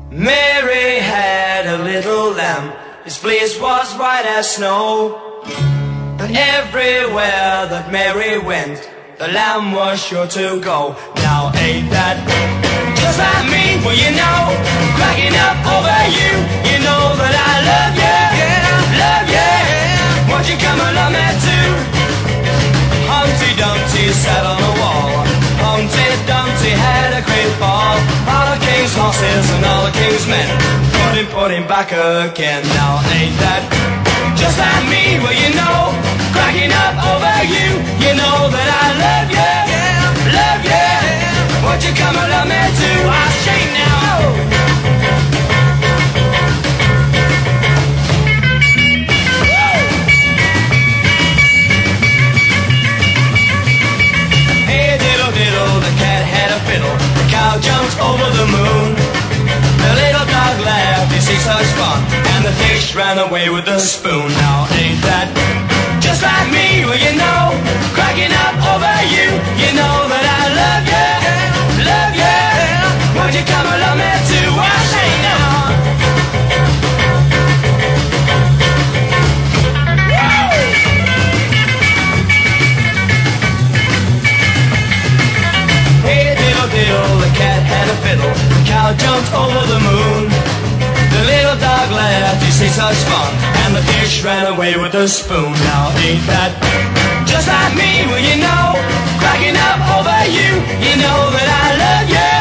Mary had a little lamb, his fleece was white as snow. And everywhere that Mary went, the lamb was sure to go. Now ain't that just like me? Well, you know, cracking up over you. You know that I love you, yeah, love you. Won't you come along there too? Humpty Dumpty sat on a wall. Humpty Dumpty had a great fall. All the king's horses and all the king's men put him back again. Now ain't that just like me? Well, you know, cracking up over you. You know that I love you, yeah, love you. Won't you come along there too? I'll shake now. Jumped over the moon. The little dog laughed, you see such fun, and the fish ran away with the spoon. Now ain't that just like me? Well, you know, cracking up over you. You know that I love you, love you. Won't you come along there too? I'll say now. The cat had a fiddle, the cow jumped over the moon. The little dog laughed, you see such fun, and the fish ran away with the spoon. Now ain't that just like me? Well, you know, cracking up over you. You know that I love you.